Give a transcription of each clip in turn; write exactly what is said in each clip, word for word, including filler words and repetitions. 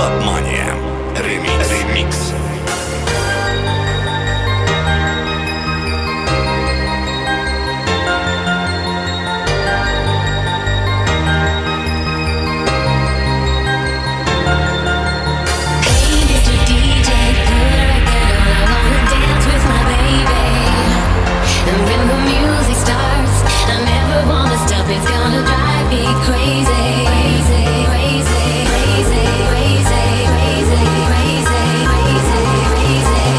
Clubmania. Remix. Remix. It's gonna drive me crazy, crazy, crazy, crazy, crazy, crazy, crazy, crazy,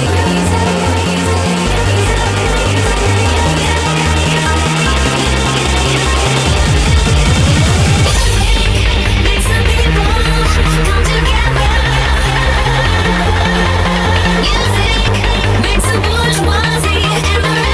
Make some people come together. Music makes the bourgeoisie and the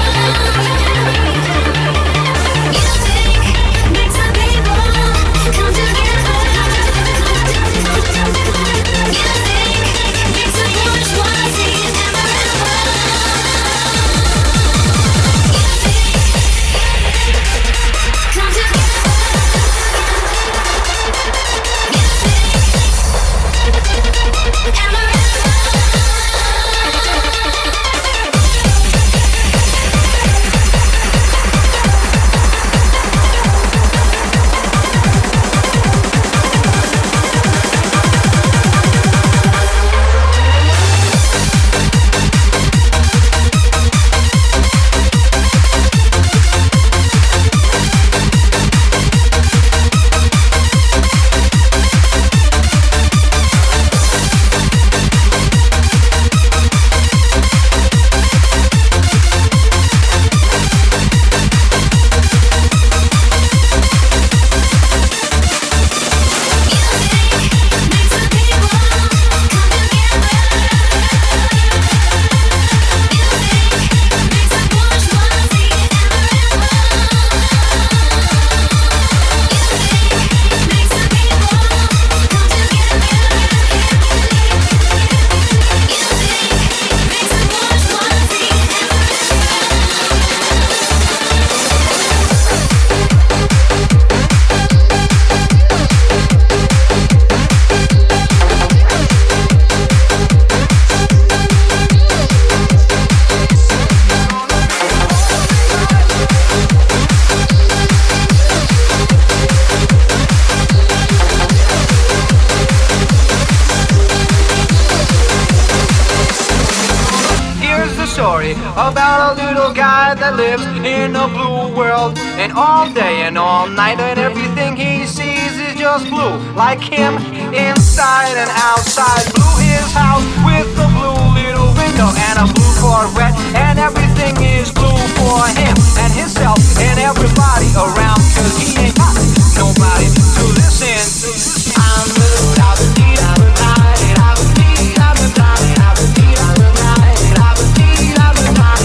about a little guy that lives in a blue world, and all day and all night and everything he sees is just blue, like him inside and outside. Blue his house with a blue little window and a blue Corvette, and everything is blue for him and himself and everybody around, cause he ain't got nobody to listen to. I'm blue, I've been deed, I've been died, I've been deed, I've been died, I've been deed, I've been died, I've been deed, I've been died.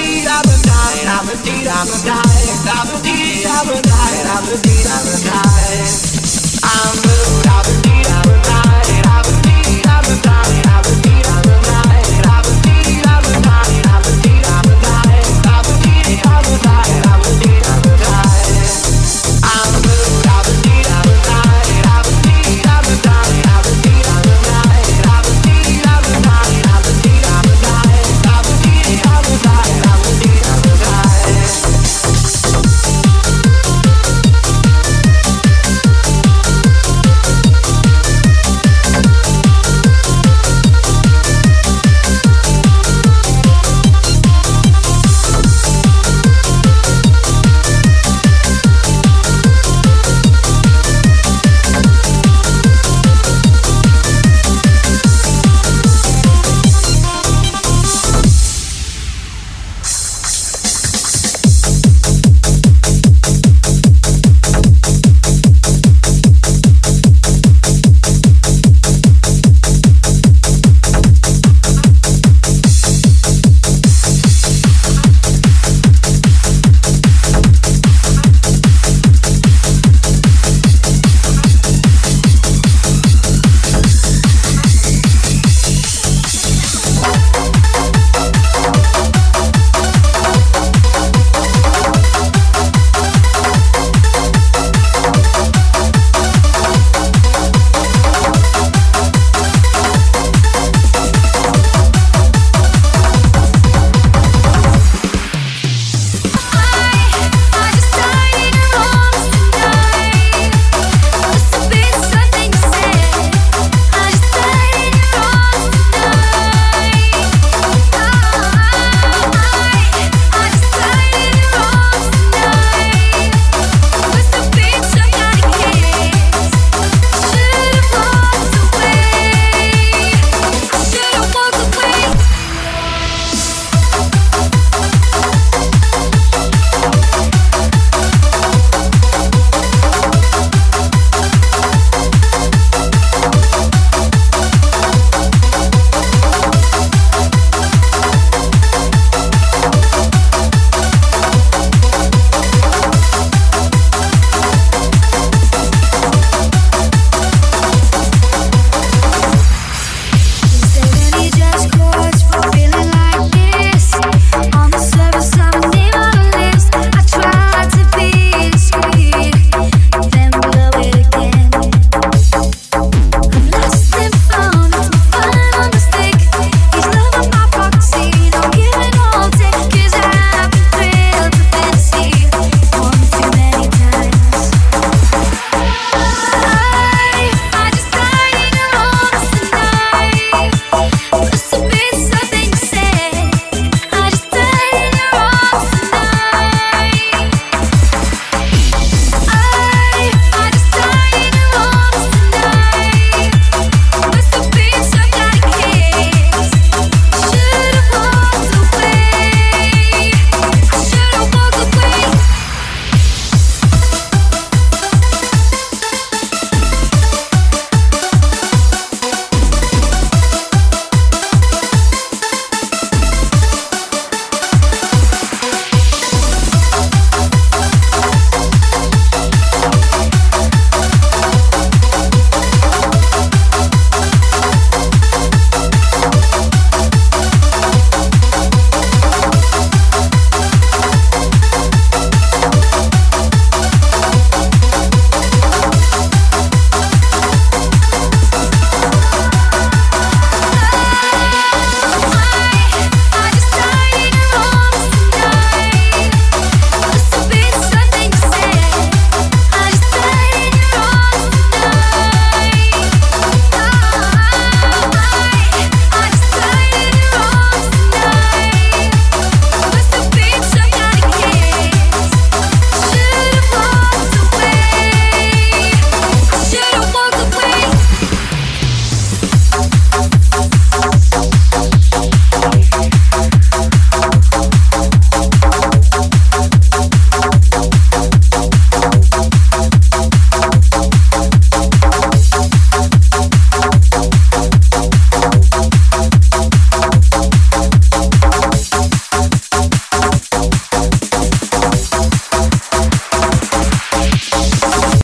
I've been deed, I've been died, I've been deed, I've been died, I've been deed, I've been died.